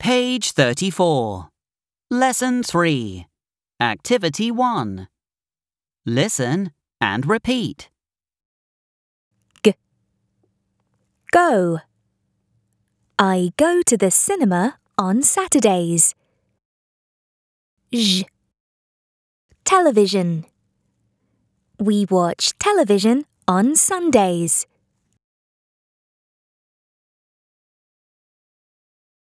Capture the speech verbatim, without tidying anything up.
Page thirty-four. Lesson three. Activity one. Listen and repeat. G. Go. I go to the cinema on Saturdays. J. Television. We watch television on Sundays.